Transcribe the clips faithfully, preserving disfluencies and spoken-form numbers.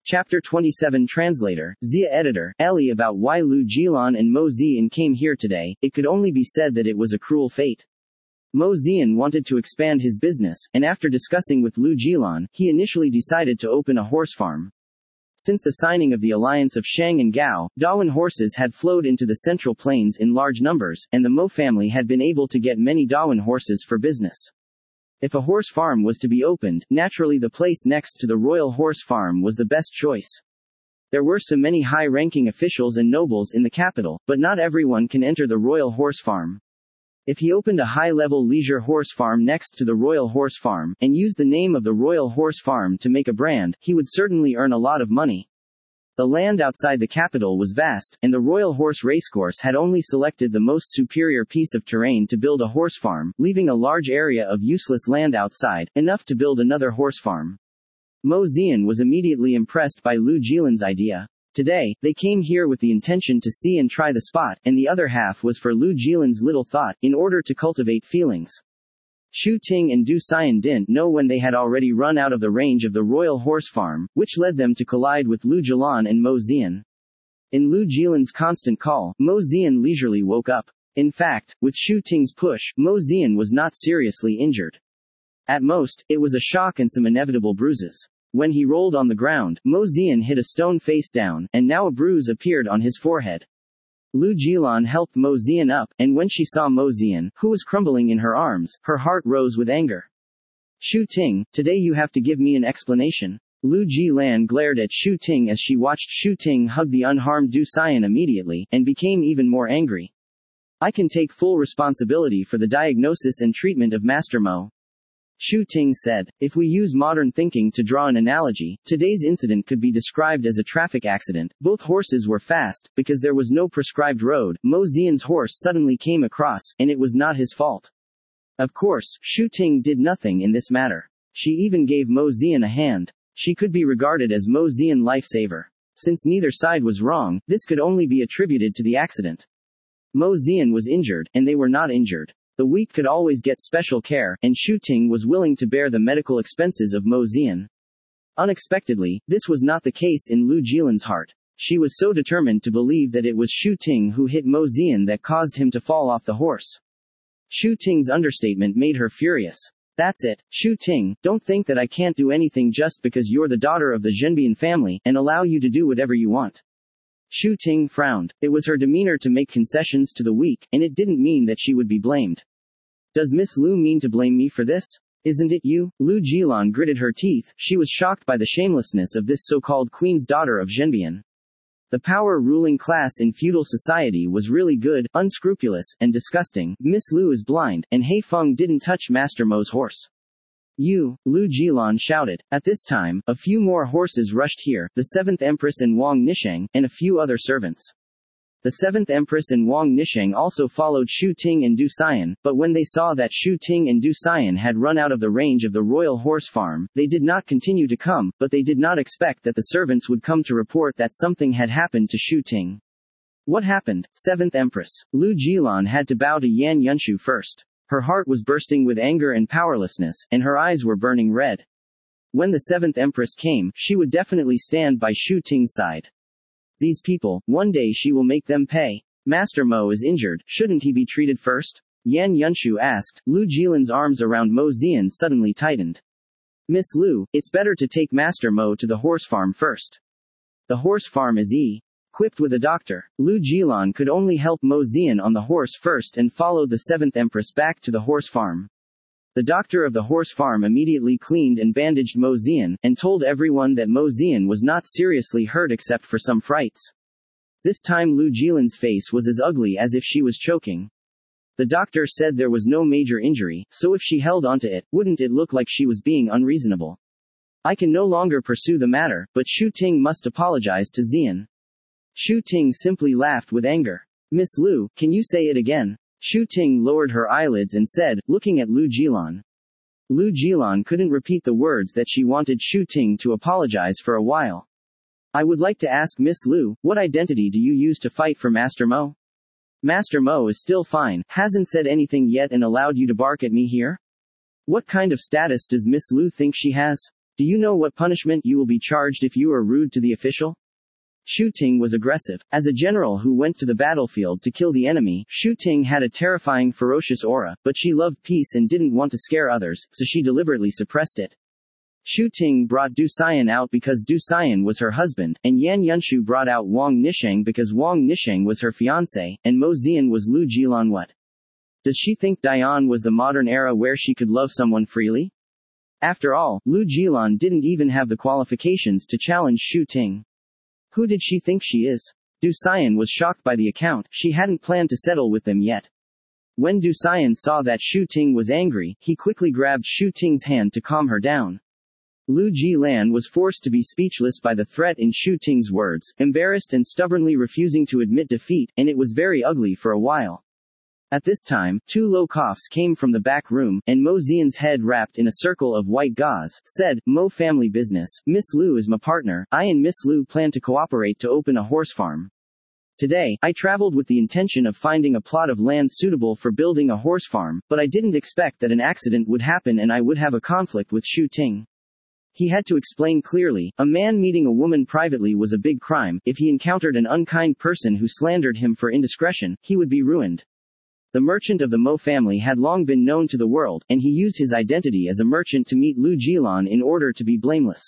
Chapter twenty-seven Translator, Zia Editor, Ellie about why Lu Jilan and Mo Zian came here today. It could only be said that it was a cruel fate. Mo Zian wanted to expand his business, and after discussing with Lu Jilan, he initially decided to open a horse farm. Since the signing of the alliance of Shang and Gao, Dawan horses had flowed into the Central Plains in large numbers, and the Mo family had been able to get many Dawan horses for business. If a horse farm was to be opened, naturally the place next to the royal horse farm was the best choice. There were so many high-ranking officials and nobles in the capital, but not everyone can enter the royal horse farm. If he opened a high-level leisure horse farm next to the royal horse farm, and used the name of the royal horse farm to make a brand, he would certainly earn a lot of money. The land outside the capital was vast, and the royal horse racecourse had only selected the most superior piece of terrain to build a horse farm, leaving a large area of useless land outside, enough to build another horse farm. Mo Zian was immediately impressed by Lu Jilan's idea. Today, they came here with the intention to see and try the spot, and the other half was for Lu Jilan's little thought, in order to cultivate feelings. Shu Ting and Du Xian didn't know when they had already run out of the range of the royal horse farm, which led them to collide with Lu Jilan and Mo Zian. In Lu Jilan's constant call, Mo Zian leisurely woke up. In fact, with Shu Ting's push, Mo Zian was not seriously injured. At most, it was a shock and some inevitable bruises. When he rolled on the ground, Mo Zian hit a stone face down, and now a bruise appeared on his forehead. Lu Jilan helped Mo Zian up, and when she saw Mo Zian, who was crumbling in her arms, her heart rose with anger. Shu Ting, today you have to give me an explanation. Lu Jilan glared at Shu Ting as she watched Shu Ting hug the unharmed Du Xian immediately, and became even more angry. I can take full responsibility for the diagnosis and treatment of Master Mo. Shu Ting said, if we use modern thinking to draw an analogy, today's incident could be described as a traffic accident. Both horses were fast, because there was no prescribed road. Mo Zian's horse suddenly came across, and it was not his fault. Of course, Shu Ting did nothing in this matter. She even gave Mo Zian a hand. She could be regarded as Mo Zian lifesaver. Since neither side was wrong, this could only be attributed to the accident. Mo Zian was injured, and they were not injured. The weak could always get special care, and Shu Ting was willing to bear the medical expenses of Mo Zian. Unexpectedly, this was not the case in Lu Jilan's heart. She was so determined to believe that it was Shu Ting who hit Mo Zian that caused him to fall off the horse. Shu Ting's understatement made her furious. That's it, Shu Ting, don't think that I can't do anything just because you're the daughter of the Zhenbian family, and allow you to do whatever you want. Shu Ting frowned. It was her demeanor to make concessions to the weak, and it didn't mean that she would be blamed. Does Miss Lu mean to blame me for this? Isn't it you? Lu Jilan gritted her teeth. She was shocked by the shamelessness of this so-called queen's daughter of Zhenbian. The power-ruling class in feudal society was really good, unscrupulous, and disgusting. Miss Lu is blind, and Hei Feng didn't touch Master Mo's horse. You, Lu Jilan shouted. At this time, a few more horses rushed here, the seventh Empress and Wang Nisheng, and a few other servants. The seventh Empress and Wang Nisheng also followed Shu Ting and Du Xian, but when they saw that Shu Ting and Du Xian had run out of the range of the royal horse farm, they did not continue to come, but they did not expect that the servants would come to report that something had happened to Shu Ting. What happened, seventh Empress? Lu Jilan had to bow to Yan Yunshu first. Her heart was bursting with anger and powerlessness, and her eyes were burning red. When the seventh Empress came, she would definitely stand by Shu Ting's side. These people, one day she will make them pay. Master Mo is injured, shouldn't he be treated first? Yan Yunshu asked. Lu Jilan's arms around Mo Zian suddenly tightened. Miss Lu, it's better to take Master Mo to the horse farm first. The horse farm is e. equipped with a doctor. Lu Jilan could only help Mo Zian on the horse first and followed the seventh Empress back to the horse farm. The doctor of the horse farm immediately cleaned and bandaged Mo Zian, and told everyone that Mo Zian was not seriously hurt except for some frights. This time Lu Jilan's face was as ugly as if she was choking. The doctor said there was no major injury, so if she held onto it, wouldn't it look like she was being unreasonable? I can no longer pursue the matter, but Shu Ting must apologize to Zian. Shu Ting simply laughed with anger. Miss Lu, can you say it again? Shu Ting lowered her eyelids and said, looking at Lu Jilan. Lu Jilan couldn't repeat the words that she wanted Shu Ting to apologize for a while. I would like to ask Miss Lu, what identity do you use to fight for Master Mo? Master Mo is still fine, hasn't said anything yet and allowed you to bark at me here? What kind of status does Miss Lu think she has? Do you know what punishment you will be charged if you are rude to the official? Shu Ting was aggressive. As a general who went to the battlefield to kill the enemy, Shu Ting had a terrifying, ferocious aura, but she loved peace and didn't want to scare others, so she deliberately suppressed it. Shu Ting brought Du Xian out because Du Xian was her husband, and Yan Yunshu brought out Wang Nisheng because Wang Nisheng was her fiancé, and Mo Zian was Lu Jilan. What? Does she think Dian was the modern era where she could love someone freely? After all, Lu Jilan didn't even have the qualifications to challenge Shu Ting. Who did she think she is? Du Xian was shocked by the account. She hadn't planned to settle with them yet. When Du Xian saw that Shu Ting was angry, he quickly grabbed Shu Ting's hand to calm her down. Lu Jilan was forced to be speechless by the threat in Shu Ting's words, embarrassed and stubbornly refusing to admit defeat, and it was very ugly for a while. At this time, two low coughs came from the back room, and Mo Zian's head wrapped in a circle of white gauze, said, Mo family business, Miss Lu is my partner, I and Miss Lu plan to cooperate to open a horse farm. Today, I traveled with the intention of finding a plot of land suitable for building a horse farm, but I didn't expect that an accident would happen and I would have a conflict with Shu Ting. He had to explain clearly, a man meeting a woman privately was a big crime. If he encountered an unkind person who slandered him for indiscretion, he would be ruined. The merchant of the Mo family had long been known to the world, and he used his identity as a merchant to meet Lu Jilan in order to be blameless.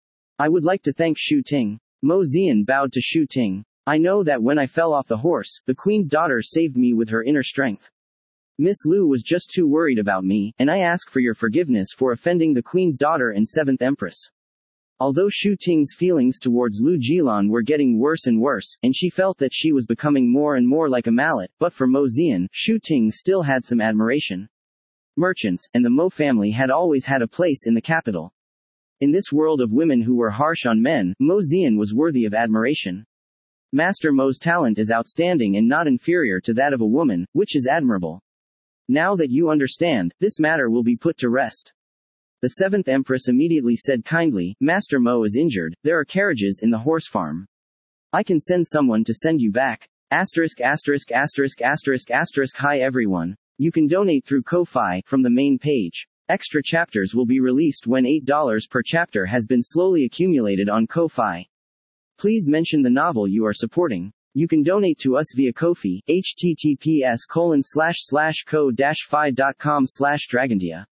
I would like to thank Shu Ting. Mo Zian bowed to Shu Ting. I know that when I fell off the horse, the queen's daughter saved me with her inner strength. Miss Lu was just too worried about me, and I ask for your forgiveness for offending the queen's daughter and seventh empress. Although Shu Ting's feelings towards Lu Jilan were getting worse and worse, and she felt that she was becoming more and more like a mallet, but for Mo Zian, Shu Ting still had some admiration. Merchants, and the Mo family had always had a place in the capital. In this world of women who were harsh on men, Mo Zian was worthy of admiration. Master Mo's talent is outstanding and not inferior to that of a woman, which is admirable. Now that you understand, this matter will be put to rest. The seventh empress immediately said kindly, Master Mo is injured, there are carriages in the horse farm. I can send someone to send you back. Asterisk asterisk asterisk asterisk asterisk Hi everyone. You can donate through Ko-Fi from the main page. Extra chapters will be released when eight dollars per chapter has been slowly accumulated on Ko-Fi. Please mention the novel you are supporting. You can donate to us via Ko-Fi, https colon slash slash ko dash fi dot com slash dragondia.